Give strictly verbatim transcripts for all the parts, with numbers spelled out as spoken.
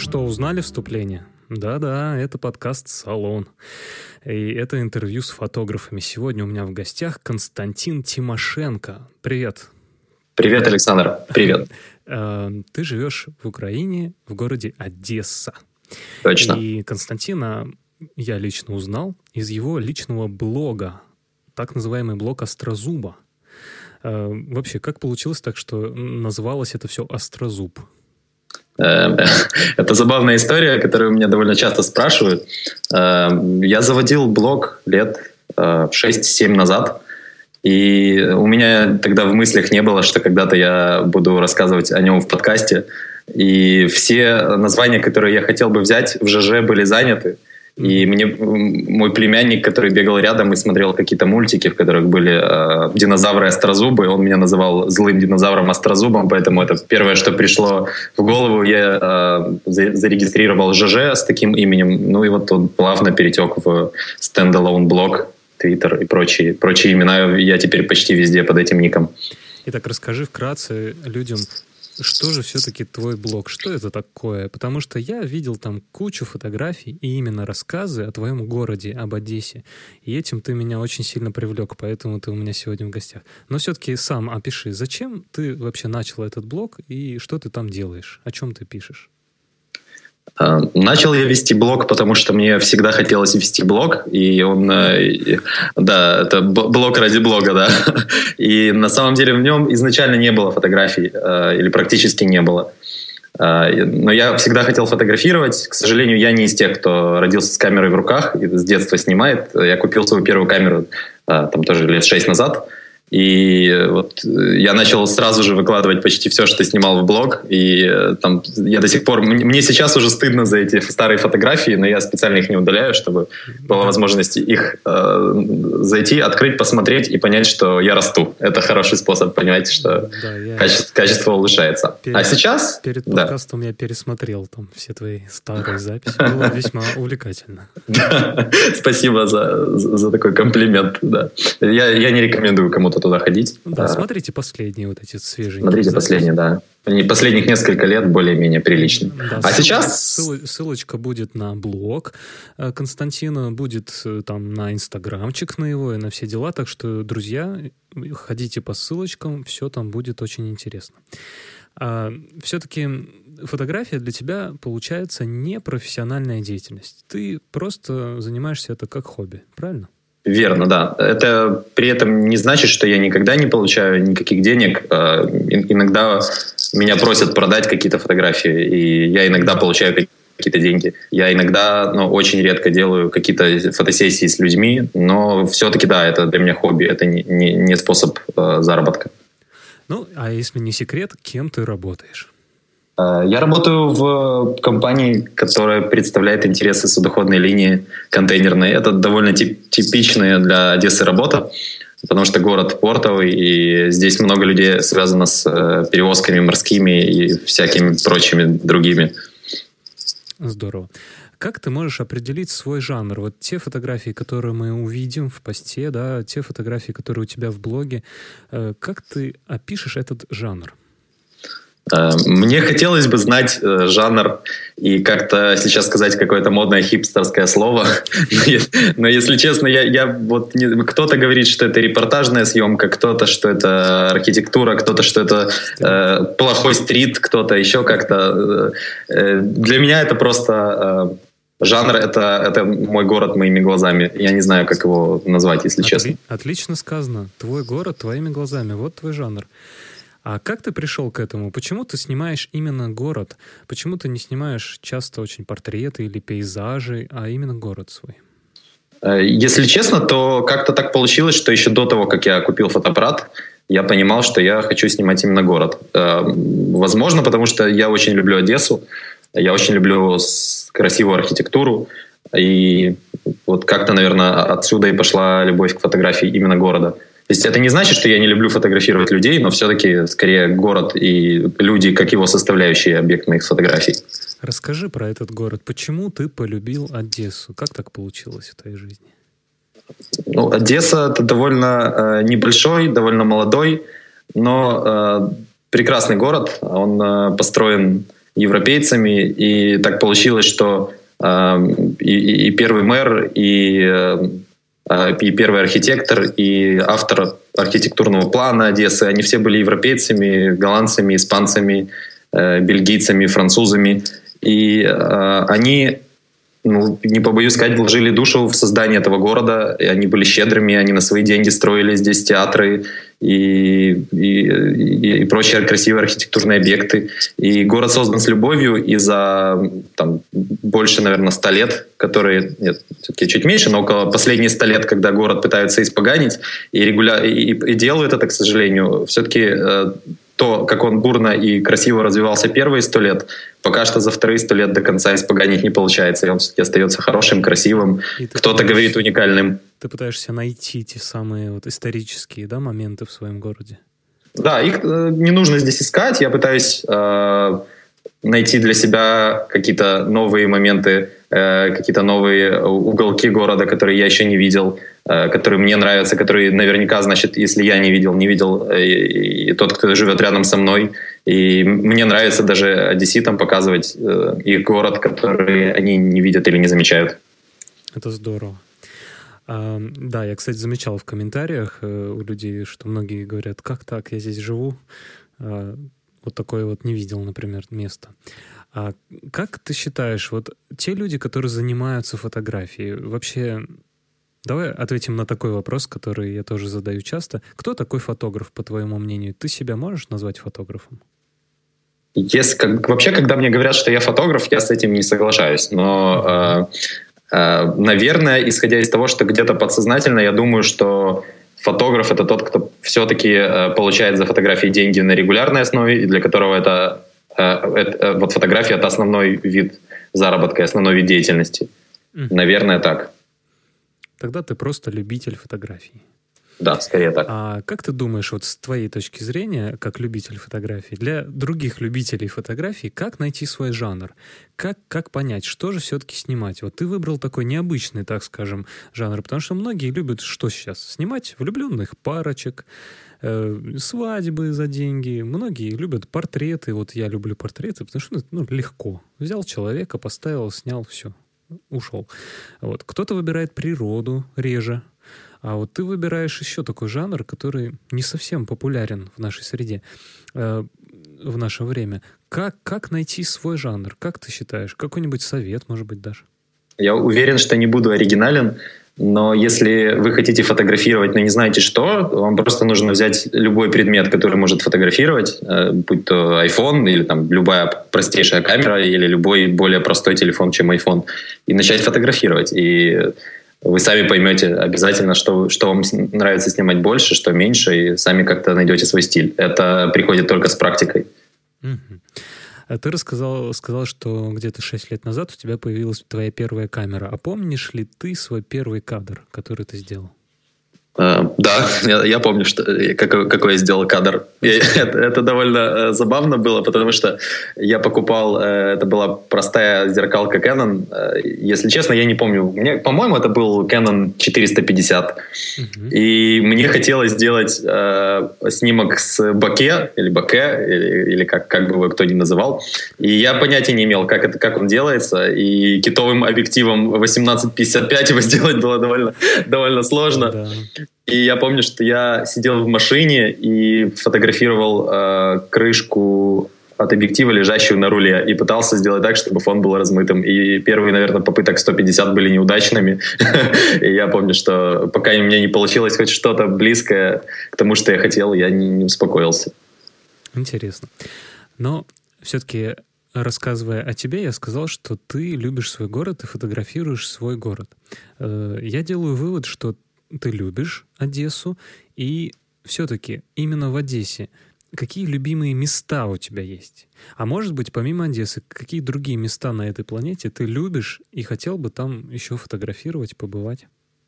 что, узнали вступление? Да-да, это подкаст «Салон». И это интервью с фотографами. Сегодня у меня в гостях Константин Тимошенко. Привет. Привет, Александр. Привет. Ты живешь в Украине, в городе Одесса. Точно. И Константина я лично узнал из его личного блога, так называемый блог «Острозуба». Вообще, как получилось так, что называлось это все «Острозуб»? Это забавная история, которую меня довольно часто спрашивают. Я заводил блог лет шесть-семь назад, и у меня тогда в мыслях не было, что когда-то я буду рассказывать о нем в подкасте. И все названия, которые я хотел бы взять, в ЖЖ были заняты. И мне мой племянник, который бегал рядом и смотрел какие-то мультики, в которых были э, динозавры острозубы, он меня называл злым динозавром острозубом, поэтому это первое, что пришло в голову. Я э, зарегистрировал ЖЖ с таким именем, ну и вот он плавно перетек в стендалон блог, Твиттер и прочие, прочие имена. Я теперь почти везде под этим ником. Итак, расскажи вкратце людям, что же все-таки твой блог? Что это такое? Потому что я видел там кучу фотографий и именно рассказы о твоем городе, об Одессе. И этим ты меня очень сильно привлек, поэтому ты у меня сегодня в гостях. Но все-таки сам опиши, зачем ты вообще начал этот блог и что ты там делаешь? О чем ты пишешь? Начал я вести блог, потому что мне всегда хотелось вести блог, и он, да, это блог ради блога, да, и на самом деле в нем изначально не было фотографий, или практически не было, но я всегда хотел фотографировать. К сожалению, я не из тех, кто родился с камерой в руках и с детства снимает. Я купил свою первую камеру там тоже лет шесть назад. И вот я начал сразу же выкладывать почти все, что снимал в блог. И там я до сих пор... Мне сейчас уже стыдно за эти старые фотографии, но я специально их не удаляю, чтобы была возможность их э, зайти, открыть, посмотреть и понять, что я расту. Это хороший способ понять, что да, я... качество, качество улучшается. Перед, а сейчас... Перед подкастом да. я пересмотрел там все твои старые записи. Было весьма увлекательно. Спасибо за такой комплимент. Я не рекомендую кому-то туда ходить. Да, а, смотрите последние вот эти свежие. Смотрите записи. Последние, да. Они последних несколько лет более-менее приличные. Да, а ссыл, сейчас... Ссыл, ссылочка будет на блог Константина, будет там на инстаграмчик на его и на все дела. Так что, друзья, ходите по ссылочкам, все там будет очень интересно. А, все-таки фотография для тебя получается не профессиональная деятельность. Ты просто занимаешься это как хобби, правильно? Верно, да. Это при этом не значит, что я никогда не получаю никаких денег. Иногда меня просят продать какие-то фотографии, и я иногда получаю какие-то деньги. Я иногда, но очень редко делаю какие-то фотосессии с людьми, но все-таки, да, это для меня хобби, это не, не, не способ заработка. Ну, а если не секрет, кем ты работаешь? Я работаю в компании, которая представляет интересы судоходной линии контейнерной. Это довольно типичная для Одессы работа, потому что город портовый, и здесь много людей связано с перевозками морскими и всякими прочими другими. Здорово. Как ты можешь определить свой жанр? Вот те фотографии, которые мы увидим в посте, да, те фотографии, которые у тебя в блоге, как ты опишешь этот жанр? Мне хотелось бы знать э, жанр и как-то сейчас сказать какое-то модное хипстерское слово, но если честно, я, я вот не, кто-то говорит, что это репортажная съемка, кто-то, что это архитектура, кто-то, что это э, плохой стрит, кто-то еще как-то. Э, для меня это просто э, жанр, это, это мой город моими глазами. Я не знаю, как его назвать, если Отли- честно. Отлично сказано. Твой город твоими глазами. Вот твой жанр. А как ты пришел к этому? Почему ты снимаешь именно город? Почему ты не снимаешь часто очень портреты или пейзажи, а именно город свой? Если честно, то как-то так получилось, что еще до того, как я купил фотоаппарат, я понимал, что я хочу снимать именно город. Возможно, потому что я очень люблю Одессу, я очень люблю красивую архитектуру, и вот как-то, наверное, отсюда и пошла любовь к фотографии именно города. То есть это не значит, что я не люблю фотографировать людей, но все-таки скорее город и люди как его составляющие объект моих фотографий. Расскажи про этот город. Почему ты полюбил Одессу? Как так получилось в твоей жизни? Ну, Одесса — это довольно э, небольшой, довольно молодой, но э, прекрасный город. Он э, построен европейцами, и так получилось, что и, и первый мэр, и, и первый архитектор, и автор архитектурного плана Одессы, они все были европейцами, голландцами, испанцами, бельгийцами, французами, и они... Ну, не побоюсь сказать, вложили душу в создание этого города, и они были щедрыми, они на свои деньги строили здесь театры и, и, и, и прочие красивые архитектурные объекты. И город создан с любовью, и за там, больше, наверное, ста лет, которые, нет, все-таки чуть меньше, но около последние ста лет, когда город пытаются испоганить, и, регуля... и, и делают это, к сожалению, все-таки э, то, как он бурно и красиво развивался первые сто лет, пока что за вторые сто лет до конца испоганить не получается. И он все-таки остается хорошим, красивым, кто-то говорит уникальным. Ты пытаешься найти те самые вот исторические, да, моменты в своем городе? Да, их э, не нужно здесь искать. Я пытаюсь э, найти для себя какие-то новые моменты, э, какие-то новые уголки города, которые я еще не видел, э, которые мне нравятся, которые наверняка, значит, если я не видел, не видел э, и тот, кто живет рядом со мной. И мне нравится даже одесситам показывать э, их город, который они не видят или не замечают. Это здорово. А, да, я, кстати, замечал в комментариях э, у людей, что многие говорят, как так, я здесь живу, а, вот такое вот не видел, например, место. А как ты считаешь, вот те люди, которые занимаются фотографией, вообще... Давай ответим на такой вопрос, который я тоже задаю часто. Кто такой фотограф, по твоему мнению? Ты себя можешь назвать фотографом? Если, как, вообще, когда мне говорят, что я фотограф, я с этим не соглашаюсь. Но, э, э, наверное, исходя из того, что где-то подсознательно, я думаю, что фотограф — это тот, кто все-таки э, получает за фотографии деньги на регулярной основе, и для которого это, э, это вот фотография — это основной вид заработка, основной вид деятельности. Mm-hmm. Наверное, так. Тогда ты просто любитель фотографий. Да, скорее так. А как ты думаешь, вот с твоей точки зрения, как любитель фотографий, для других любителей фотографий, как найти свой жанр? Как, как понять, что же все-таки снимать? Вот ты выбрал такой необычный, так скажем, жанр, потому что многие любят что сейчас? Снимать влюбленных парочек, э, свадьбы за деньги. Многие любят портреты. Вот я люблю портреты, потому что ну, легко. Взял человека, поставил, снял, все. Ушел. Вот. Кто-то выбирает природу реже, а вот ты выбираешь еще такой жанр, который не совсем популярен в нашей среде, э, в наше время. Как, как найти свой жанр? Как ты считаешь? Какой-нибудь совет, может быть, даже? Я уверен, что не буду оригинален, но если вы хотите фотографировать, но не знаете что, вам просто нужно взять любой предмет, который может фотографировать, будь то iPhone или там любая простейшая камера или любой более простой телефон, чем iPhone, и начать фотографировать. И вы сами поймете обязательно, что, что вам нравится снимать больше, что меньше, и сами как-то найдете свой стиль. Это приходит только с практикой. Mm-hmm. Ты рассказал, сказал, что где-то шесть лет назад у тебя появилась твоя первая камера. А помнишь ли ты свой первый кадр, который ты сделал? Uh, да, я, я помню, что, какой, какой я сделал кадр. Я, это, это довольно uh, забавно было, потому что я покупал, uh, это была простая зеркалка Canon. Uh, если честно, я не помню. Мне, по-моему, это был Canon четыреста пятьдесят. Uh-huh. И мне хотелось сделать uh, снимок с боке, или боке, или, или как, как бы его кто ни называл. И я понятия не имел, как, это, как он делается. И китовым объективом восемнадцать пятьдесят пять его сделать было довольно, довольно сложно. Uh-huh. И я помню, что я сидел в машине и фотографировал э, крышку от объектива, лежащую на руле, и пытался сделать так, чтобы фон был размытым. И первые, наверное, попыток сто пятьдесят были неудачными. И я помню, что пока у меня не получилось хоть что-то близкое к тому, что я хотел, я не, не успокоился. Интересно. Но все-таки, рассказывая о тебе, я сказал, что ты любишь свой город и фотографируешь свой город. Я делаю вывод, что ты любишь Одессу, и все-таки именно в Одессе какие любимые места у тебя есть? А может быть, помимо Одессы, какие другие места на этой планете ты любишь и хотел бы там еще фотографировать, побывать?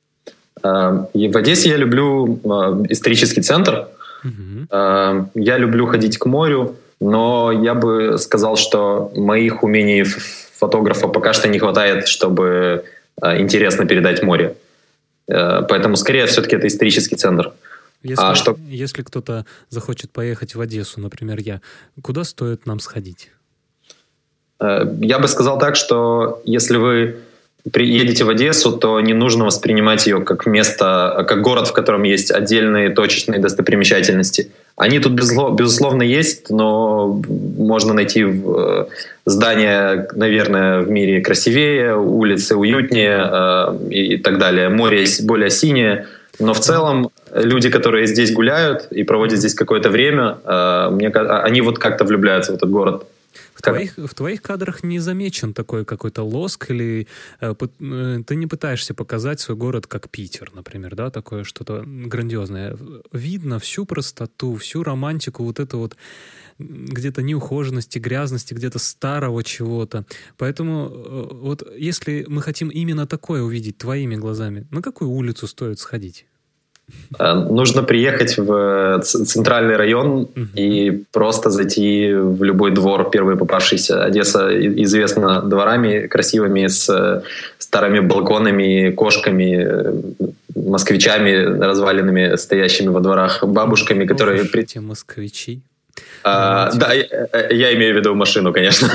И в Одессе я люблю исторический центр. Угу. Я люблю ходить к морю, но я бы сказал, что моих умений фотографа пока что не хватает, чтобы интересно передать море. Поэтому, скорее, все-таки это исторический центр. Если, а что... если кто-то захочет поехать в Одессу, например, я, куда стоит нам сходить? Я бы сказал так, что если вы приедете в Одессу, то не нужно воспринимать ее как место, как город, в котором есть отдельные точечные достопримечательности. Они тут, безусловно, есть, но можно найти здания, наверное, в мире красивее, улицы уютнее и так далее. Море более синее. Но в целом люди, которые здесь гуляют и проводят здесь какое-то время, мне, они вот как-то влюбляются в этот город. В твоих, в твоих кадрах не замечен такой какой-то лоск, или э, ты не пытаешься показать свой город как Питер, например, да, такое что-то грандиозное. Видно всю простоту, всю романтику, вот это вот где-то неухоженности, грязности, где-то старого чего-то. Поэтому э, вот если мы хотим именно такое увидеть твоими глазами, на какую улицу стоит сходить? Нужно приехать в центральный район uh-huh. и просто зайти в любой двор, первый попавшийся. Одесса известна дворами красивыми, с старыми балконами, кошками, москвичами разваленными, стоящими во дворах, бабушками, которые... Ох, эти москвичи. А, да, я, я имею в виду машину, конечно.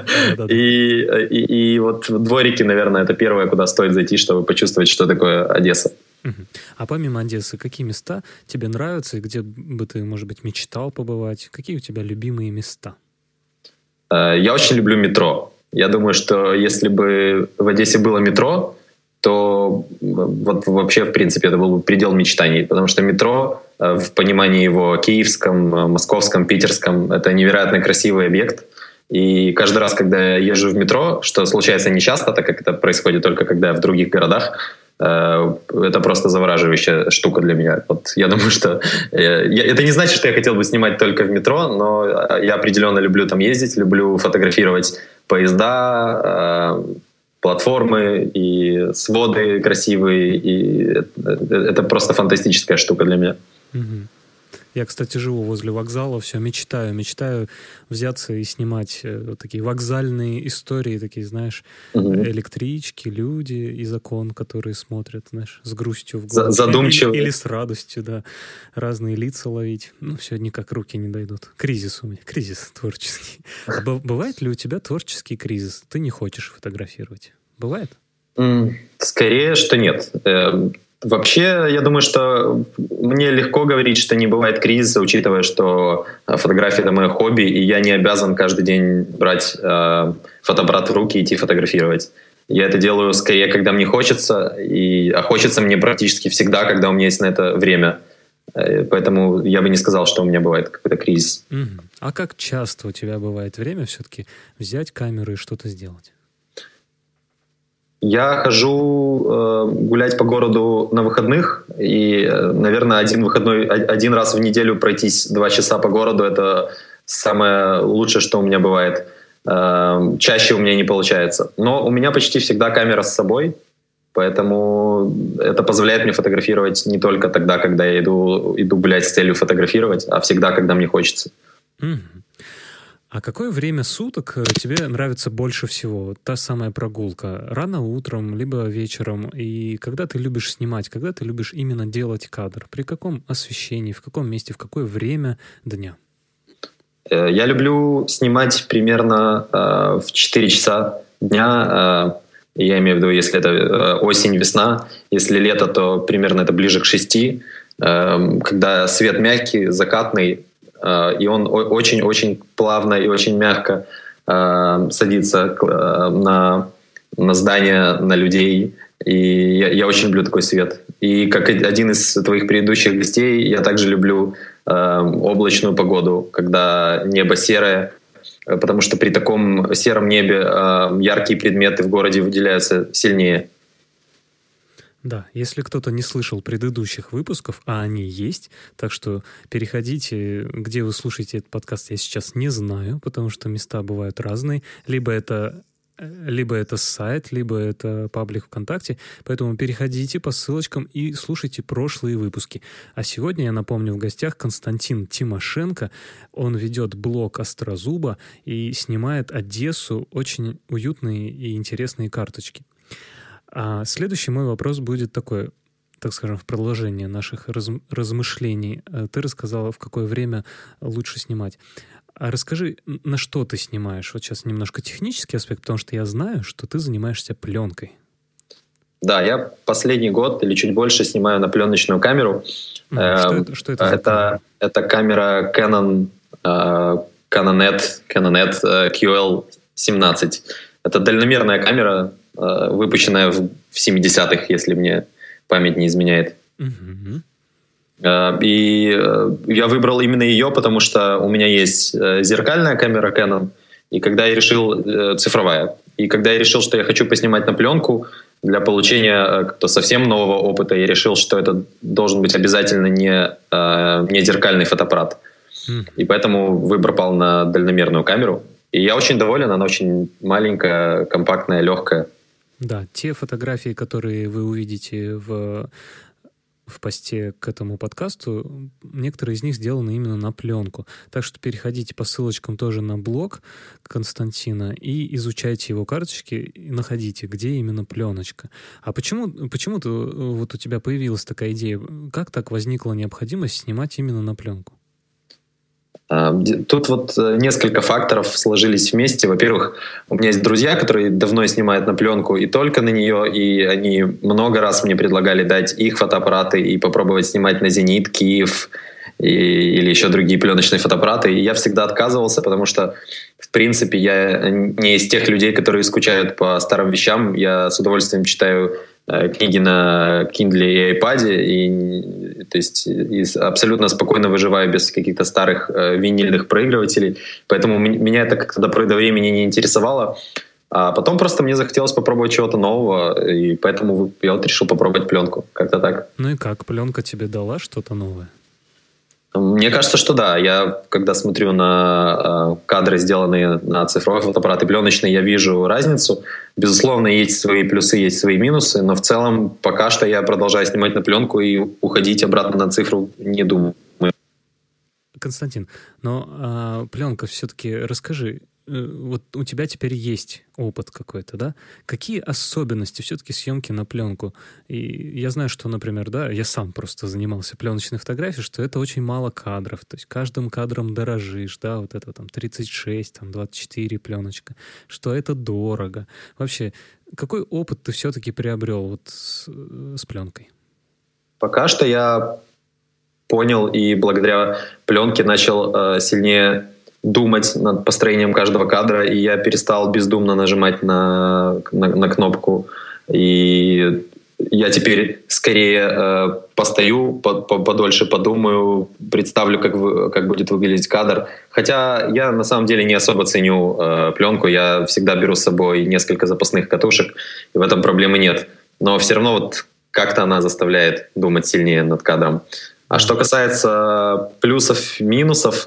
и, и, и вот дворики, наверное, это первое, куда стоит зайти, чтобы почувствовать, что такое Одесса. А помимо Одессы, какие места тебе нравятся и где бы ты, может быть, мечтал побывать? Какие у тебя любимые места? Я очень люблю метро. Я думаю, что если бы в Одессе было метро, то вот вообще, в принципе, это был бы предел мечтаний. Потому что метро, в понимании его киевском, московском, питерском, это невероятно красивый объект. И каждый раз, когда я езжу в метро, что случается нечасто, так как это происходит только когда я в других городах, это просто завораживающая штука для меня. Вот я думаю, что... Я, это не значит, что я хотел бы снимать только в метро, но я определенно люблю там ездить, люблю фотографировать поезда, платформы и своды красивые. И это просто фантастическая штука для меня. Mm-hmm. Я, кстати, живу возле вокзала, все, мечтаю, мечтаю взяться и снимать э, такие вокзальные истории, такие, знаешь, mm-hmm. электрички, люди из окон, которые смотрят, знаешь, с грустью в глазах. Задумчиво. Или, или с радостью, да. Разные лица ловить. Ну, все, никак руки не дойдут. Кризис у меня, кризис творческий. А бывает ли у тебя творческий кризис? Ты не хочешь фотографировать? Бывает? Mm, скорее, что нет. Вообще, я думаю, что мне легко говорить, что не бывает кризиса, учитывая, что фотография — это мое хобби, и я не обязан каждый день брать э, фотоаппарат в руки и идти фотографировать. Я это делаю скорее, когда мне хочется, и, а хочется мне практически всегда, когда у меня есть на это время. Поэтому я бы не сказал, что у меня бывает какой-то кризис. Mm-hmm. А как часто у тебя бывает время все-таки взять камеру и что-то сделать? Я хожу э, гулять по городу на выходных, и, наверное, один выходной, один раз в неделю пройтись два часа по городу — это самое лучшее, что у меня бывает. Э, чаще у меня не получается. Но у меня почти всегда камера с собой, поэтому это позволяет мне фотографировать не только тогда, когда я иду, иду гулять с целью фотографировать, а всегда, когда мне хочется. Mm-hmm. А какое время суток тебе нравится больше всего? Та самая прогулка. Рано утром, либо вечером. И когда ты любишь снимать, когда ты любишь именно делать кадр? При каком освещении, в каком месте, в какое время дня? Я люблю снимать примерно э, в четыре часа дня. Э, я имею в виду, если это осень, весна. Если лето, то примерно это ближе к шести. Э, когда свет мягкий, закатный, и он очень-очень плавно и очень мягко э, садится э, на, на здания, на людей. И я, я очень люблю такой свет. И как один из твоих предыдущих гостей, я также люблю э, облачную погоду, когда небо серое, потому что при таком сером небе э, яркие предметы в городе выделяются сильнее. Да, если кто-то не слышал предыдущих выпусков, а они есть, так что переходите, где вы слушаете этот подкаст, я сейчас не знаю, потому что места бывают разные. Либо это, либо это сайт, либо это паблик ВКонтакте, поэтому переходите по ссылочкам и слушайте прошлые выпуски. А сегодня, я напомню, в гостях Константин Тимошенко. Он ведет блог «Острозуба» и снимает Одессу, очень уютные и интересные карточки. А следующий мой вопрос будет такой. так скажем, в продолжение наших раз, размышлений, ты рассказала, в какое время лучше снимать. А расскажи, на что ты снимаешь? Вот сейчас немножко технический аспект, потому что я знаю, что ты занимаешься пленкой. Да, я последний год или чуть больше снимаю на пленочную камеру. Mm, э, что это, что это, это, это камера Canon, э, Canonet, Canonet кью эл семнадцать. Это дальномерная камера, э, выпущенная в, в семидесятых, если мне память не изменяет. Mm-hmm. И я выбрал именно ее, потому что у меня есть зеркальная камера Canon, и когда я решил, цифровая, и когда я решил, что я хочу поснимать на пленку для получения как-то совсем нового опыта, я решил, что это должен быть обязательно не, не зеркальный фотоаппарат. Mm. И поэтому выбор пал на дальномерную камеру. И я очень доволен, она очень маленькая, компактная, легкая. Да, те фотографии, которые вы увидите в... в посте к этому подкасту, некоторые из них сделаны именно на пленку. Так что переходите по ссылочкам тоже на блог Константина и изучайте его карточки и находите, где именно пленочка. А почему, почему-то вот у тебя появилась такая идея? Как так возникла необходимость снимать именно на пленку? Тут вот несколько факторов сложились вместе. Во-первых, у меня есть друзья, которые давно снимают на пленку и только на нее, и они много раз мне предлагали дать их фотоаппараты и попробовать снимать на «Зенит», «Киев» и, или еще другие пленочные фотоаппараты. И я всегда отказывался, потому что, в принципе, я не из тех людей, которые скучают по старым вещам. Я с удовольствием читаю книги на Kindle и iPad, и, то есть, и абсолютно спокойно выживаю без каких-то старых э, винильных проигрывателей. Поэтому меня это как-то до времени не интересовало. А потом просто мне захотелось попробовать чего-то нового, и поэтому я вот решил попробовать пленку. Как-то так. Ну и как? Пленка тебе дала что-то новое? Мне кажется, что да. Я, когда смотрю на э, кадры, сделанные на цифровой фотоаппарат и пленочный, я вижу разницу. Безусловно, есть свои плюсы, есть свои минусы, но в целом пока что я продолжаю снимать на пленку и уходить обратно на цифру не думаю. Константин, но а, пленка все-таки, расскажи, вот у тебя теперь есть опыт какой-то, да? Какие особенности все-таки съемки на пленку? И я знаю, что, например, да, я сам просто занимался пленочной фотографией, что это очень мало кадров, то есть каждым кадром дорожишь, да, вот это там тридцать шесть, там двадцать четыре пленочка, что это дорого. Вообще, какой опыт ты все-таки приобрел вот с, с пленкой? Пока что я понял и благодаря пленке начал э, сильнее думать над построением каждого кадра, и я перестал бездумно нажимать на, на, на кнопку. И я теперь скорее э, постою, по, по, подольше подумаю, представлю, как, вы, как будет выглядеть кадр. Хотя я на самом деле не особо ценю э, пленку, я всегда беру с собой несколько запасных катушек, и в этом проблемы нет. Но все равно вот как-то она заставляет думать сильнее над кадром. А что касается плюсов, минусов,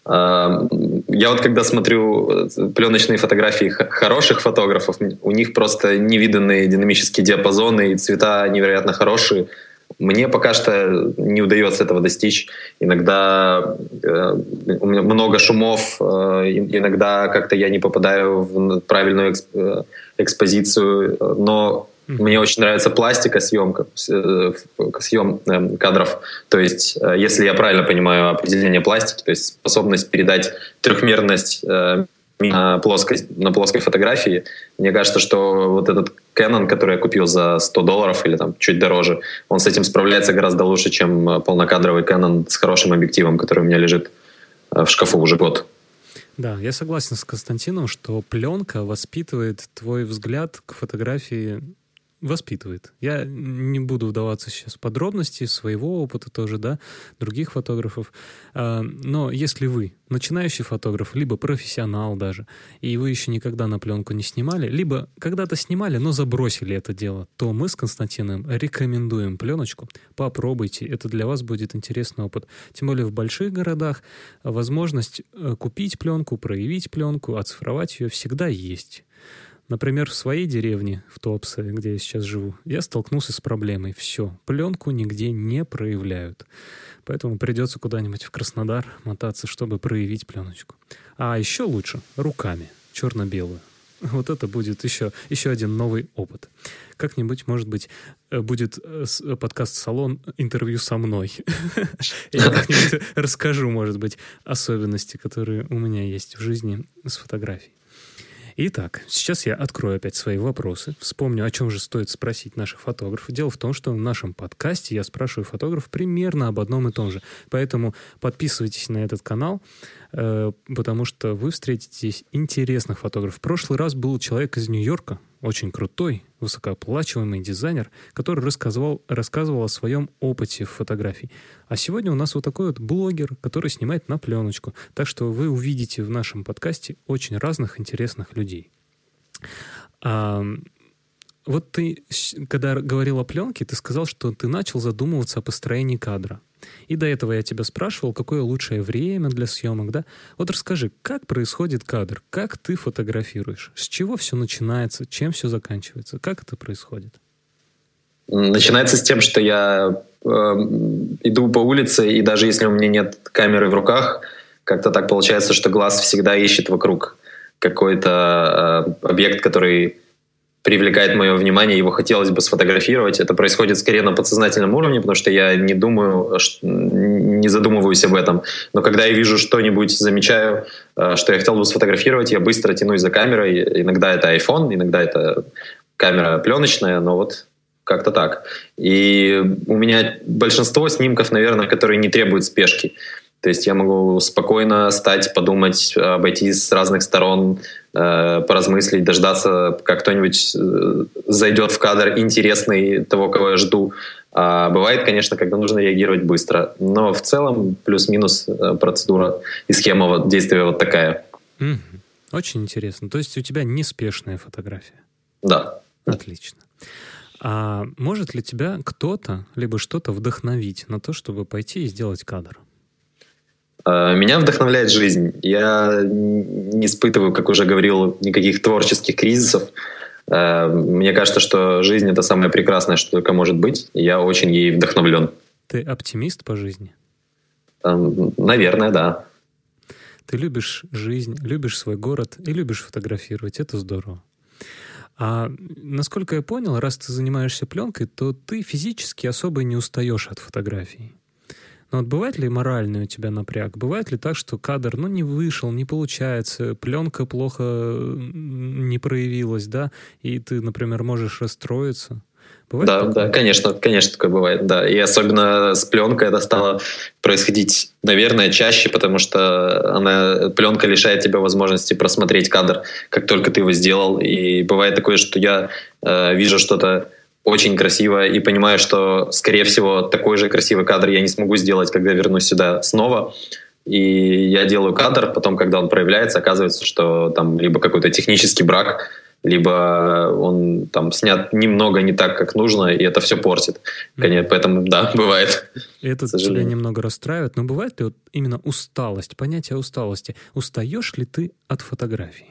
я вот когда смотрю пленочные фотографии хороших фотографов, у них просто невиданные динамические диапазоны и цвета невероятно хорошие. Мне пока что не удается этого достичь. Иногда э, у меня много шумов, э, иногда как-то я не попадаю в правильную эксп- экспозицию, но мне очень нравится пластика съемка, съем кадров. То есть, если я правильно понимаю определение пластики, то есть способность передать трехмерность на плоской, на плоской фотографии. Мне кажется, что вот этот Canon, который я купил за сто долларов или там чуть дороже, он с этим справляется гораздо лучше, чем полнокадровый Canon с хорошим объективом, который у меня лежит в шкафу уже год. Да, я согласен с Константином, что пленка воспитывает твой взгляд к фотографии. Воспитывает. Я не буду вдаваться сейчас в подробности своего опыта тоже, да, других фотографов. Но если вы начинающий фотограф, либо профессионал даже, и вы еще никогда на пленку не снимали, либо когда-то снимали, но забросили это дело, то мы с Константином рекомендуем пленочку. Попробуйте, это для вас будет интересный опыт. Тем более в больших городах возможность купить пленку, проявить пленку, оцифровать ее всегда есть. Например, в своей деревне, в Туапсе, где я сейчас живу, я столкнулся с проблемой. Все, пленку нигде не проявляют. Поэтому придется куда-нибудь в Краснодар мотаться, чтобы проявить пленочку. А еще лучше руками, черно-белую. Вот это будет еще, еще один новый опыт. Как-нибудь, может быть, будет подкаст-салон интервью со мной. Я как-нибудь расскажу, может быть, особенности, которые у меня есть в жизни с фотографией. Итак, сейчас я открою опять свои вопросы, вспомню, о чем же стоит спросить наших фотографов. Дело в том, что в нашем подкасте я спрашиваю фотографов примерно об одном и том же. Поэтому подписывайтесь на этот канал, э, потому что вы встретите здесь интересных фотографов. В прошлый раз был человек из Нью-Йорка, очень крутой, высокооплачиваемый дизайнер, который рассказывал, рассказывал о своем опыте в фотографии. А сегодня у нас вот такой вот блогер, который снимает на пленочку. Так что вы увидите в нашем подкасте очень разных интересных людей. А, вот ты, когда говорил о пленке, ты сказал, что ты начал задумываться о построении кадра. И до этого я тебя спрашивал, какое лучшее время для съемок, да? Вот расскажи, как происходит кадр, как ты фотографируешь, с чего все начинается, чем все заканчивается, как это происходит? Начинается с тем, что я э, иду по улице, и даже если у меня нет камеры в руках, как-то так получается, что глаз всегда ищет вокруг какой-то э, объект, который привлекает мое внимание, его хотелось бы сфотографировать. Это происходит скорее на подсознательном уровне, потому что я не думаю, не задумываюсь об этом. Но когда я вижу что-нибудь, замечаю, что я хотел бы сфотографировать, я быстро тянусь за камерой. Иногда это iPhone, иногда это камера пленочная, но вот как-то так. И у меня большинство снимков, наверное, которые не требуют спешки. То есть я могу спокойно стать, подумать, обойти с разных сторон, э, поразмыслить, дождаться, как кто-нибудь э, зайдет в кадр интересный, того, кого я жду. А бывает, конечно, когда нужно реагировать быстро. Но в целом плюс-минус э, процедура и схема вот, действия вот такая. Mm-hmm. Очень интересно. То есть у тебя неспешная фотография? Да. Отлично. А может ли тебя кто-то, либо что-то вдохновить на то, чтобы пойти и сделать кадр? Меня вдохновляет жизнь. Я не испытываю, как уже говорил, никаких творческих кризисов. Мне кажется, что жизнь — это самое прекрасное, что только может быть. Я очень ей вдохновлен. Ты оптимист по жизни? Наверное, да. Ты любишь жизнь, любишь свой город и любишь фотографировать. Это здорово. А насколько я понял, раз ты занимаешься пленкой, то ты физически особо не устаешь от фотографий. Но вот бывает ли моральный у тебя напряг? Бывает ли так, что кадр, ну, не вышел, не получается, пленка плохо не проявилась, да, и ты, например, можешь расстроиться? Бывает да, такое? да, конечно, конечно, такое бывает, да. И особенно с пленкой это стало происходить, наверное, чаще, потому что она, пленка лишает тебя возможности просмотреть кадр, как только ты его сделал. И бывает такое, что я э, вижу что-то очень красиво и понимаю, что, скорее всего, такой же красивый кадр я не смогу сделать, когда вернусь сюда снова. И я делаю кадр, потом, когда он проявляется, оказывается, что там либо какой-то технический брак, либо он там снят немного не так, как нужно, и это все портит. Конечно, поэтому, да, бывает. Это тебя немного расстраивает, но бывает ли вот именно усталость, понятие усталости? Устаешь ли ты от фотографии?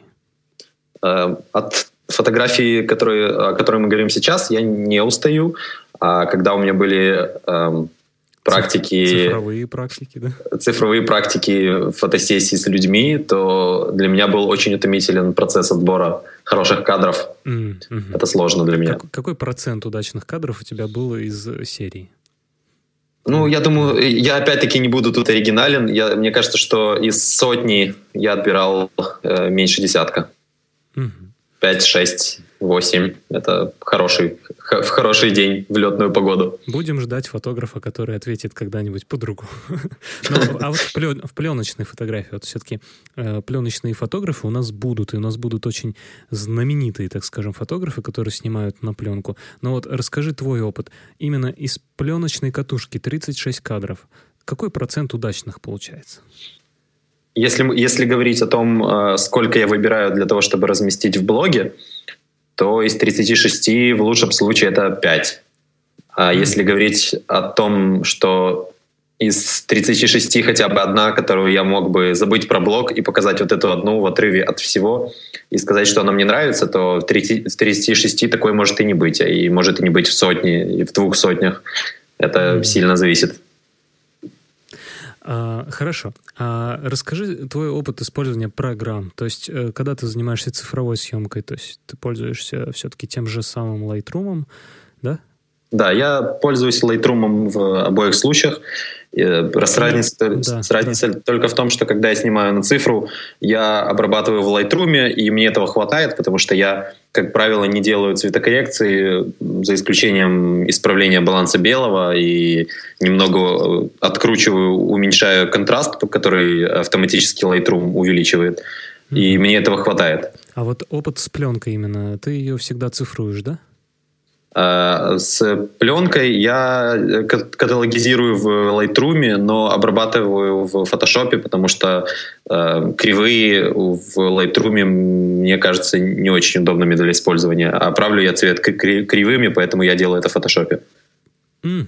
От фотографии, которые, о которой мы говорим сейчас, я не устаю. А когда у меня были эм, практики... Цифровые практики, да? Цифровые практики фотосессий с людьми, то для меня был очень утомителен процесс отбора хороших кадров. Mm-hmm. Это сложно для меня. Как, какой процент удачных кадров у тебя было из серии? Ну, я думаю, я опять-таки не буду тут оригинален. Я, мне кажется, что из сотни я отбирал э, меньше десятка. Mm-hmm. пять, шесть, восемь. Это хороший, х- в хороший день, в летную погоду. Будем ждать фотографа, который ответит когда-нибудь по-другому. А вот в пленочной фотографии, вот все-таки пленочные фотографы у нас будут, и у нас будут очень знаменитые, так скажем, фотографы, которые снимают на пленку. Но вот расскажи твой опыт. Именно из пленочной катушки тридцать шесть кадров. Какой процент удачных получается? Если, если говорить о том, сколько я выбираю для того, чтобы разместить в блоге, то из тридцати шести в лучшем случае это пять. А mm-hmm. если говорить о том, что из тридцати шести хотя бы одна, которую я мог бы забыть про блог и показать вот эту одну в отрыве от всего, и сказать, что она мне нравится, то в тридцати шести такой может и не быть, и может и не быть в сотне, и в двух сотнях. Это mm-hmm. сильно зависит. А, хорошо. А расскажи твой опыт использования программ. То есть, когда ты занимаешься цифровой съемкой, то есть ты пользуешься все-таки тем же самым Lightroom, да? Да, я пользуюсь Lightroom в обоих случаях. Раз разница, да, разница да. только в том, что когда я снимаю на цифру, я обрабатываю в Lightroom, и мне этого хватает, потому что я, как правило, не делаю цветокоррекции, за исключением исправления баланса белого, и немного откручиваю, уменьшаю контраст, который автоматически Lightroom увеличивает. Mm-hmm. И мне этого хватает. А вот опыт с пленкой именно, ты ее всегда цифруешь, да? С пленкой я каталогизирую в Lightroom, но обрабатываю в Photoshop, потому что э, кривые в Lightroom, мне кажется, не очень удобными для использования. А правлю я цвет кривыми, поэтому я делаю это в Photoshop. Mm-hmm.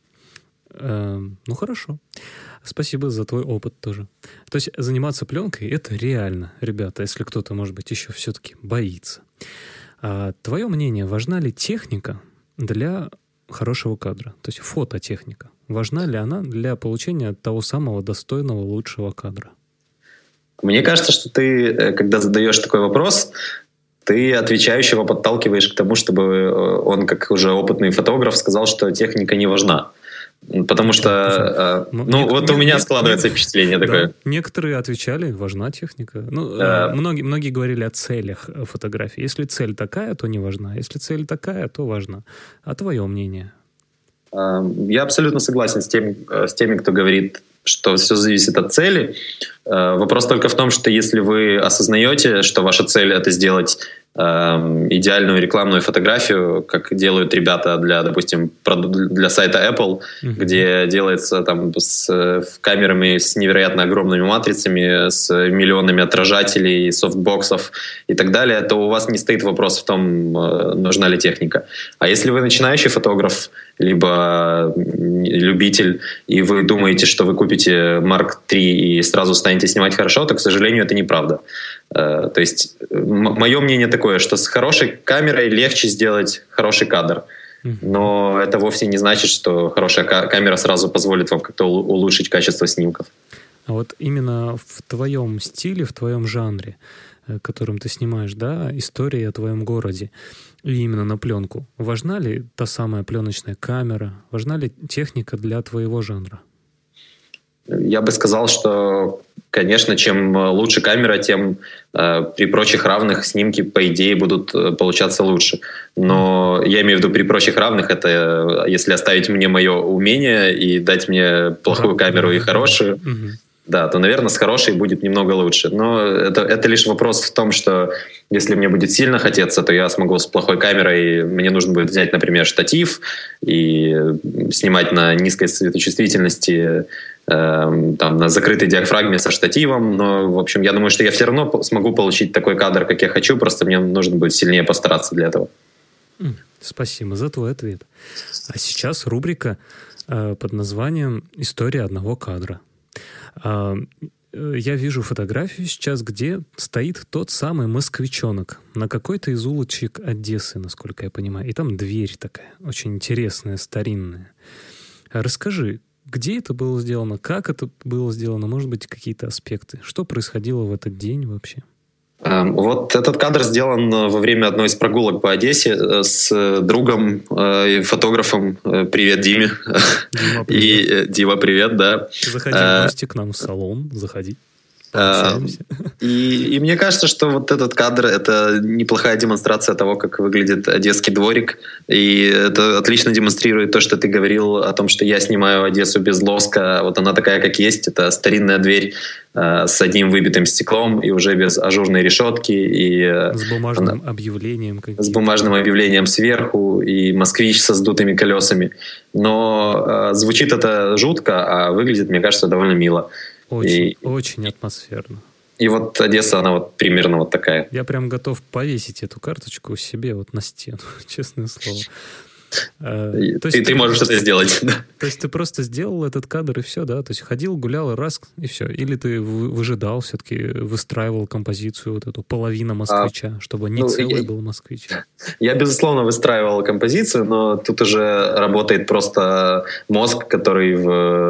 Э, ну, хорошо. Спасибо за твой опыт тоже. То есть заниматься пленкой — это реально, ребята, если кто-то, может быть, еще все-таки боится. А твое мнение, важна ли техника для хорошего кадра? То есть фототехника. Важна ли она для получения того самого достойного лучшего кадра? Мне кажется, что ты, когда задаешь такой вопрос, ты отвечающего подталкиваешь к тому, чтобы он, как уже опытный фотограф, сказал, что техника не важна. Потому что, ну, ну вот у меня складывается впечатление такое. Да, некоторые отвечали, важна техника. Ну, а... многие, многие говорили о целях фотографии. Если цель такая, то не важна. Если цель такая, то важна. А твое мнение? Я абсолютно согласен с теми, с теми, кто говорит, что все зависит от цели. Вопрос только в том, что если вы осознаете, что ваша цель — это сделать идеальную рекламную фотографию, как делают ребята для, допустим, для сайта Apple, mm-hmm. где делается там с камерами с невероятно огромными матрицами, с миллионами отражателей, софтбоксов и так далее, то у вас не стоит вопрос в том, нужна ли техника. А если вы начинающий фотограф, либо любитель, и вы думаете, что вы купите Марк три и сразу станете снимать хорошо, то, к сожалению, это неправда. То есть м- мое мнение такое, что с хорошей камерой легче сделать хороший кадр. Но это вовсе не значит, что хорошая ка- камера сразу позволит вам как-то у- улучшить качество снимков. А вот именно в твоем стиле, в твоем жанре, которым ты снимаешь, да, история о твоем городе, и именно на пленку, важна ли та самая пленочная камера, важна ли техника для твоего жанра? Я бы сказал, что, конечно, чем лучше камера, тем э, при прочих равных снимки, по идее, будут получаться лучше. Но я имею в виду при прочих равных, это если оставить мне мое умение и дать мне плохую да, камеру да, и хорошую, да. Да, то, наверное, с хорошей будет немного лучше. Но это, это лишь вопрос в том, что если мне будет сильно хотеться, то я смогу с плохой камерой, мне нужно будет взять, например, штатив и снимать на низкой светочувствительности, э, там, на закрытой диафрагме со штативом. Но, в общем, я думаю, что я все равно смогу получить такой кадр, как я хочу, просто мне нужно будет сильнее постараться для этого. Спасибо за твой ответ. А сейчас рубрика э, под названием «История одного кадра». Я вижу фотографию сейчас, где стоит тот самый москвичонок на какой-то из улочек Одессы, насколько я понимаю. И там дверь такая, очень интересная, старинная. Расскажи, где это было сделано, как это было сделано, может быть, какие-то аспекты? Что происходило в этот день вообще? Вот этот кадр сделан во время одной из прогулок по Одессе с другом, фотографом. Привет, Диме. Дима, привет. И Дима, привет, да. Заходи в гости к нам в салон, заходи. Пообщаемся. И, и мне кажется, что вот этот кадр — это неплохая демонстрация того, как выглядит одесский дворик. И это отлично демонстрирует то, что ты говорил о том, что я снимаю Одессу без лоска. Вот она такая, как есть. Это старинная дверь э, с одним выбитым стеклом и уже без ажурной решетки. И, э, с бумажным она, объявлением. Каким-то. С бумажным объявлением сверху и москвич со сдутыми колесами. Но э, звучит это жутко, а выглядит, мне кажется, довольно мило. Очень, и, очень атмосферно. И вот Одесса, она вот примерно вот такая. Я прям готов повесить эту карточку себе вот на стену, честное слово. Ты, ты, ты можешь это сделать. То есть ты просто сделал этот кадр и все, да? То есть ходил, гулял, раз, и все. Или ты выжидал, все-таки выстраивал композицию вот эту половина москвича, а, чтобы не ну, целый я, был москвич. Я, безусловно, выстраивал композицию, но тут уже работает просто мозг, который в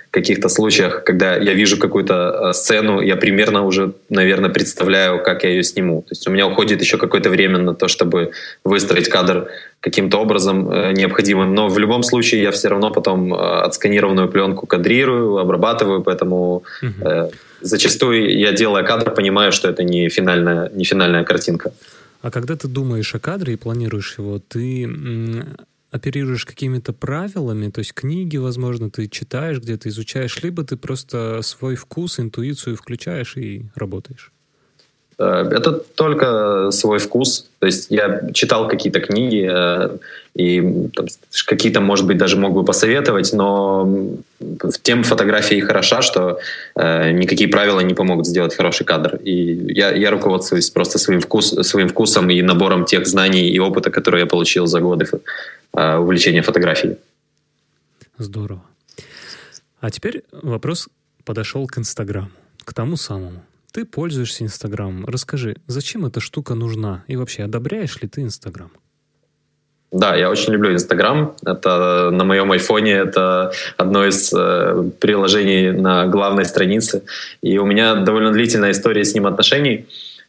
каких-то случаях, когда я вижу какую-то сцену, я примерно уже, наверное, представляю, как я ее сниму. То есть у меня уходит еще какое-то время на то, чтобы выстроить кадр каким-то образом необходимым. Но в любом случае я все равно потом отсканированную пленку кадрирую, обрабатываю, поэтому угу. зачастую я, делая кадр, понимаю, что это не финальная, не финальная картинка. А когда ты думаешь о кадре и планируешь его, ты м, оперируешь какими-то правилами, то есть книги, возможно, ты читаешь где-то, изучаешь, либо ты просто свой вкус, интуицию включаешь и работаешь? Это только свой вкус. То есть я читал какие-то книги и там, какие-то, может быть, даже мог бы посоветовать, но тем фотография и хороша, что никакие правила не помогут сделать хороший кадр. И я, я руководствуюсь просто своим, вкус, своим вкусом и набором тех знаний и опыта, которые я получил за годы увлечения фотографией. Здорово. А теперь вопрос подошел к Инстаграму, к тому самому. Ты пользуешься Инстаграмом. Расскажи, зачем эта штука нужна? И вообще, одобряешь ли ты Инстаграм? Да, я очень люблю Инстаграм. Это на моем айфоне это одно из э, приложений на главной странице. И у меня довольно длительная история с ним отношений,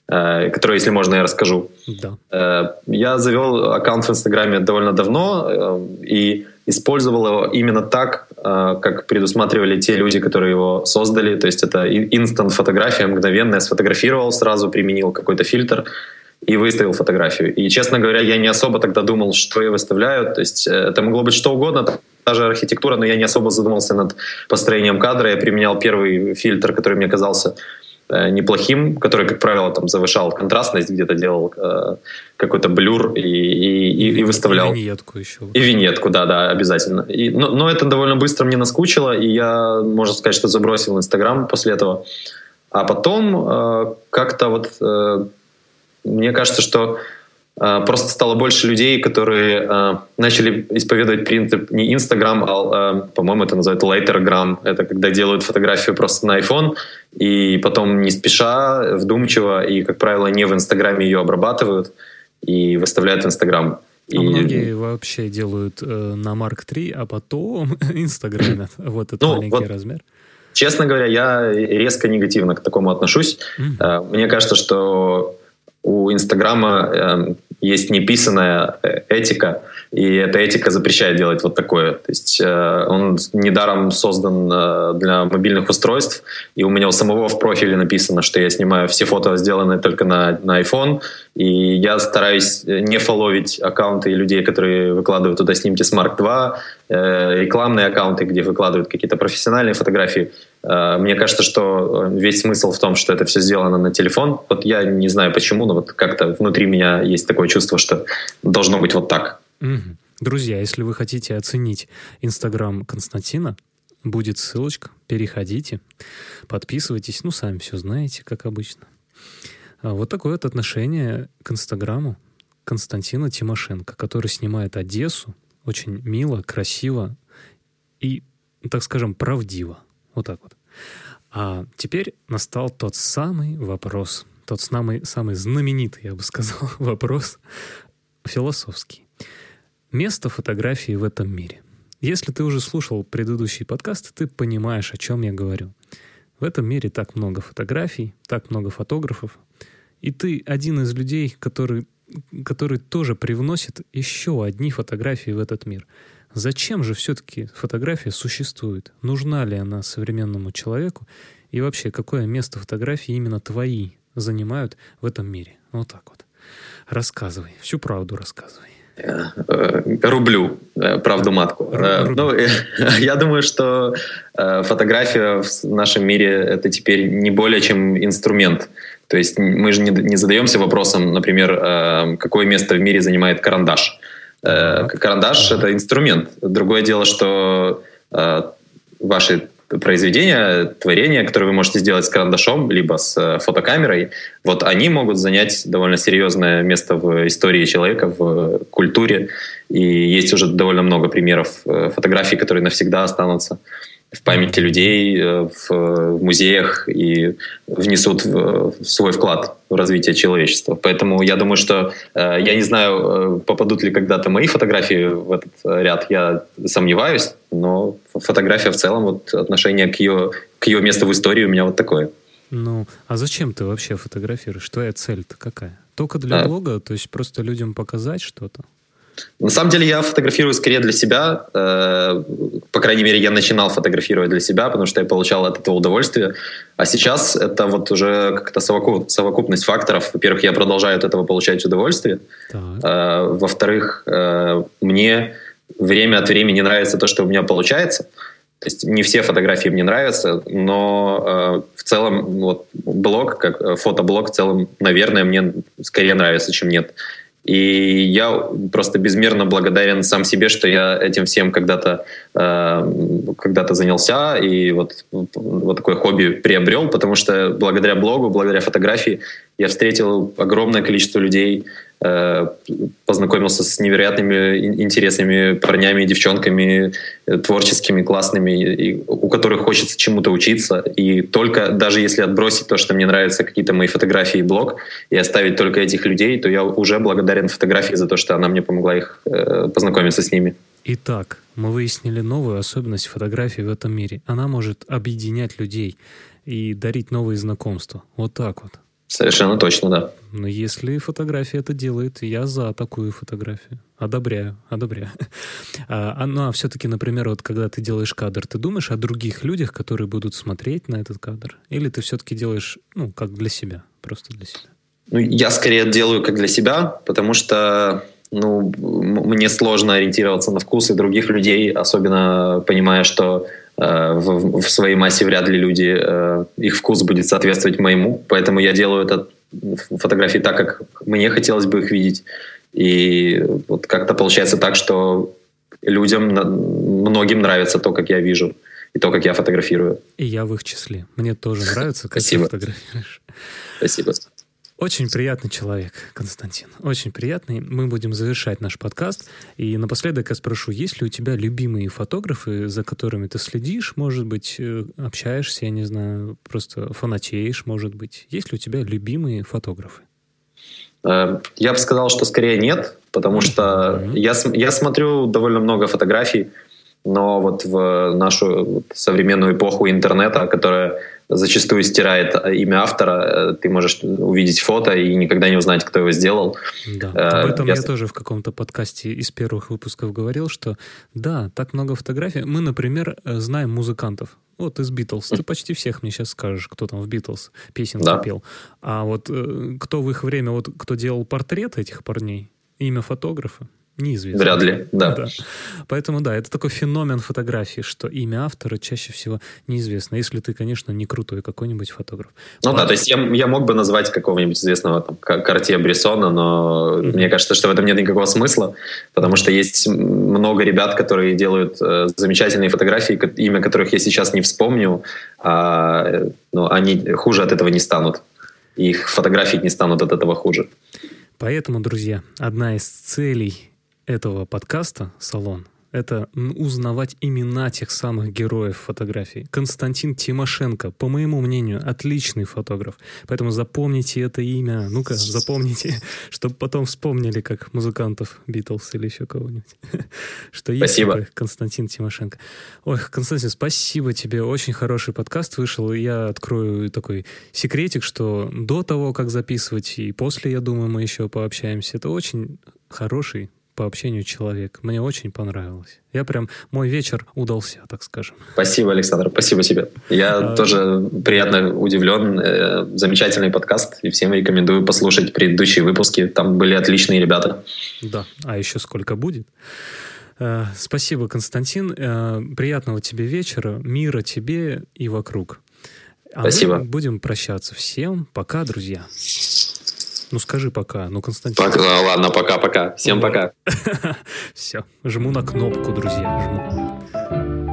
э, которую, если можно, я расскажу. Да. Э, я завел аккаунт в Инстаграме довольно давно э, и использовал его именно так, как предусматривали те люди, которые его создали. То есть это инстант-фотография, мгновенно. Я сфотографировал, сразу применил какой-то фильтр и выставил фотографию. И, честно говоря, я не особо тогда думал, что я выставляю. То есть это могло быть что угодно, та же архитектура, но я не особо задумался над построением кадра. Я применял первый фильтр, который мне казался неплохим, который, как правило, там завышал контрастность, где-то делал э, какой-то блюр и, и, и, и выставлял. И виньетку еще. И виньетку, да, да, обязательно. И, но, но это довольно быстро мне наскучило, и я, можно сказать, что забросил Инстаграм после этого. А потом э, как-то вот э, мне кажется, что э, просто стало больше людей, которые э, начали исповедовать принцип не Инстаграм, а, э, по-моему, это называют Lightergram. Это когда делают фотографию просто на iPhone, и потом не спеша, вдумчиво, и, как правило, не в Инстаграме ее обрабатывают и выставляют в Инстаграм. А и... многие вообще делают э, на Марк три, а потом инстаграмят. Вот этот ну, маленький вот, размер. Честно говоря, я резко негативно к такому отношусь. Mm-hmm. Мне кажется, что у Инстаграма э, есть неписанная этика, и эта этика запрещает делать вот такое. То есть э, он недаром создан э, для мобильных устройств, и у меня у самого в профиле написано, что я снимаю все фото, сделанные только на, на iPhone, и я стараюсь не фолловить аккаунты людей, которые выкладывают туда снимки с Марк два, э, рекламные аккаунты, где выкладывают какие-то профессиональные фотографии. Э, мне кажется, что весь смысл в том, что это все сделано на телефон. Вот я не знаю почему, но вот как-то внутри меня есть такое чувство, что должно быть вот так. Угу. Друзья, если вы хотите оценить Инстаграм Константина, будет ссылочка, переходите, подписывайтесь, ну, сами все знаете, как обычно. Вот такое вот отношение к Инстаграму Константина Тимошенко, который снимает Одессу очень мило, красиво и, так скажем, правдиво. Вот так вот. А теперь настал тот самый вопрос, тот самый, самый знаменитый, я бы сказал, вопрос философский. Место фотографии в этом мире. Если ты уже слушал предыдущий подкаст, ты понимаешь, о чем я говорю. В этом мире так много фотографий, так много фотографов, и ты один из людей, который, который тоже привносит еще одни фотографии в этот мир. Зачем же все-таки фотография существует? Нужна ли она современному человеку? И вообще, какое место фотографии именно твои занимают в этом мире? Вот так вот. Рассказывай, всю правду рассказывай. Рублю правду матку. Рублю. Ну, я думаю, что фотография в нашем мире — это теперь не более чем инструмент. То есть мы же не, не задаемся вопросом, например, какое место в мире занимает карандаш. Так. Карандаш так. — это инструмент. Другое дело, что ваши произведения, творения, которые вы можете сделать с карандашом, либо с фотокамерой, вот они могут занять довольно серьезное место в истории человека, в культуре. И есть уже довольно много примеров фотографий, которые навсегда останутся в памяти людей, в, в музеях и внесут в, в свой вклад в развитие человечества. Поэтому я думаю, что э, я не знаю, попадут ли когда-то мои фотографии в этот ряд, я сомневаюсь, но фотография в целом, вот отношение к ее, к ее месту в истории у меня вот такое. Ну, а зачем ты вообще фотографируешь? Твоя цель-то какая? Только для а... блога? То есть просто людям показать что-то? На самом деле я фотографирую скорее для себя. Э, по крайней мере, я начинал фотографировать для себя, потому что я получал от этого удовольствие. А сейчас это вот уже как-то совокуп, совокупность факторов. Во-первых, я продолжаю от этого получать удовольствие. Э, во-вторых, э, мне время от времени нравится то, что у меня получается. То есть не все фотографии мне нравятся, но э, в целом вот, блог, как фотоблог в целом, наверное, мне скорее нравится, чем нет. И я просто безмерно благодарен сам себе, что я этим всем когда-то, э, когда-то занялся и вот, вот такое хобби приобрел, потому что благодаря блогу, благодаря фотографии я встретил огромное количество людей, э, познакомился с невероятными интересными парнями и девчонками, э, творческими, классными, и, у которых хочется чему-то учиться. И только даже если отбросить то, что мне нравятся какие-то мои фотографии и блог, и оставить только этих людей, то я уже благодарен фотографии за то, что она мне помогла их э, познакомиться с ними. Итак, мы выяснили новую особенность фотографии в этом мире. Она может объединять людей и дарить новые знакомства. Вот так вот. Совершенно точно, да. Но если фотография это делает, я за такую фотографию. Одобряю, одобряю. А, ну, а все-таки, например, вот когда ты делаешь кадр, ты думаешь о других людях, которые будут смотреть на этот кадр? Или ты все-таки делаешь, ну, как для себя, просто для себя? Ну, я скорее делаю как для себя, потому что, ну, мне сложно ориентироваться на вкусы других людей, особенно понимая, что В, в своей массе вряд ли люди, э, их вкус будет соответствовать моему, поэтому я делаю это фотографии так, как мне хотелось бы их видеть. И вот как-то получается так, что людям, многим нравится то, как я вижу, и то, как я фотографирую. И я в их числе. Мне тоже нравится, как Спасибо. Ты фотографируешь. Спасибо. Очень приятный человек, Константин. Очень приятный. Мы будем завершать наш подкаст. И напоследок я спрошу, есть ли у тебя любимые фотографы, за которыми ты следишь, может быть, общаешься, я не знаю, просто фанатеешь, может быть. Есть ли у тебя любимые фотографы? Я бы сказал, что скорее нет, потому что mm-hmm. я, я смотрю довольно много фотографий, но вот в нашу современную эпоху интернета, которая зачастую стирает имя автора, ты можешь увидеть фото и никогда не узнать, кто его сделал. Да. Об этом я... я тоже в каком-то подкасте из первых выпусков говорил, что да, так много фотографий. Мы, например, знаем музыкантов. Вот из Битлз. Ты почти всех мне сейчас скажешь, кто там в Битлз песенки да. пел. А вот кто в их время, вот кто делал портреты этих парней, имя фотографа, неизвестно. Вряд ли, да. да. Поэтому, да, это такой феномен фотографии, что имя автора чаще всего неизвестно, если ты, конечно, не крутой какой-нибудь фотограф. Ну По... да, то есть я, я мог бы назвать какого-нибудь известного там, Картье-Брессона, но mm-hmm. мне кажется, что в этом нет никакого смысла, потому что есть много ребят, которые делают э, замечательные фотографии, имя которых я сейчас не вспомню, а ну, они хуже от этого не станут. Их фотографии не станут от этого хуже. Поэтому, друзья, одна из целей этого подкаста «Салон» — это узнавать имена тех самых героев фотографий. Константин Тимошенко, по моему мнению, отличный фотограф. Поэтому запомните это имя. Ну-ка, запомните, чтобы потом вспомнили, как музыкантов Битлз или еще кого-нибудь. Что есть такой Константин Тимошенко. Ой, Константин, спасибо тебе. Очень хороший подкаст вышел. И я открою такой секретик, что до того, как записывать, и после, я думаю, мы еще пообщаемся. Это очень хороший по общению человек. Мне очень понравилось. Я прям, мой вечер удался, так скажем. Спасибо, Александр, спасибо тебе. Я а, тоже приятно удивлен. Замечательный подкаст, и всем рекомендую послушать предыдущие выпуски. Там были отличные ребята. Да, а еще сколько будет. Спасибо, Константин. Приятного тебе вечера, мира тебе и вокруг. А спасибо. Мы будем прощаться. Всем пока, друзья. Ну, скажи пока. Ну, Константин. Пока, ладно, пока-пока. Всем вот. Пока. Все. Жму на кнопку, друзья. Жму.